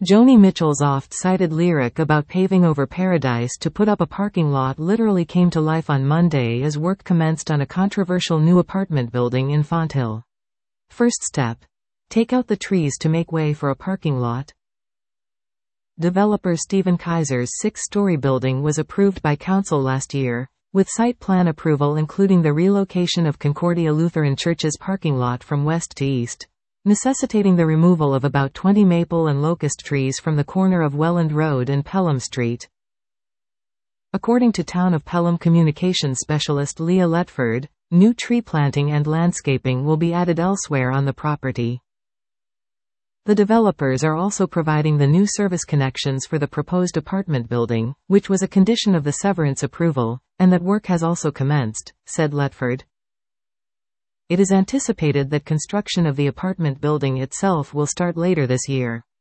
Joni Mitchell's oft-cited lyric about paving over paradise to put up a parking lot literally came to life on Monday as work commenced on a controversial new apartment building in Fonthill. First step. Take out the trees to make way for a parking lot. Developer Stephen Kaiser's 6-story building was approved by council last year, with site plan approval including the relocation of Concordia Lutheran Church's parking lot from west to east, necessitating the removal of about 20 maple and locust trees from the corner of Welland Road and Pelham Street. According to Town of Pelham communications specialist Leah Letford, new tree planting and landscaping will be added elsewhere on the property. The developers are also providing the new service connections for the proposed apartment building, which was a condition of the severance approval, and that work has also commenced, said Letford. It is anticipated that construction of the apartment building itself will start later this year.